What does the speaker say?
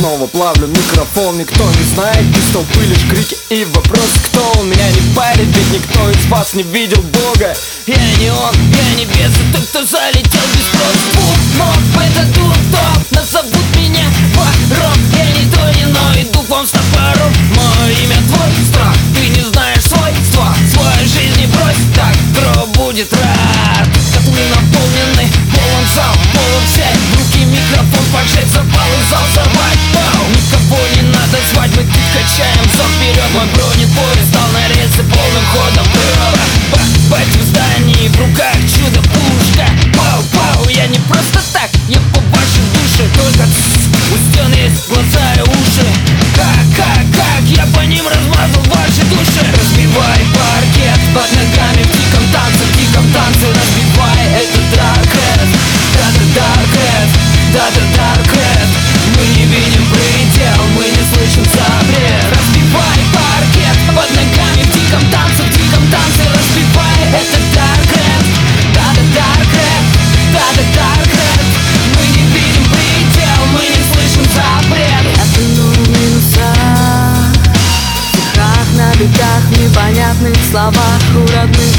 снова плавлю микрофон. Никто не знает, без толпы лишь крики и вопрос, кто он. Меня не парит, ведь никто из вас не видел Бога. Я не он, я не бес, а тот, кто залетел без спроса. Бум, это топ, назовут меня вором. Я не то, но иду к вам с топором. Мое имя твой страх, ты не знаешь свойства своей жизни брось. Так, кто будет рад? Котлы наполнены, полон зал, полон сядь. В руки микрофон, поджечь запал и зал взорвать. Никого не надо звать, мы тут качаем взор вперед. Мой бронепоезд стал на рельсы полным ходом. Бать в здании, в руках чудо-пушка. Пау, я не просто так, я по вашей душе. Только у стен есть глаза и уши. Как, я по ним размазал ваши души. Разбивай паркет под ногами в диком танце, разбивай этот Darkhead. Darkhead. Мы не видим предел, мы не слышим запрет. Разбивай паркет под ногами в диком танце, разбивай этот Darkhead. Darkhead. Мы не видим предел, мы не слышим запрет. Я тону в минусах, в стихах, на битах, в непонятных словах у родных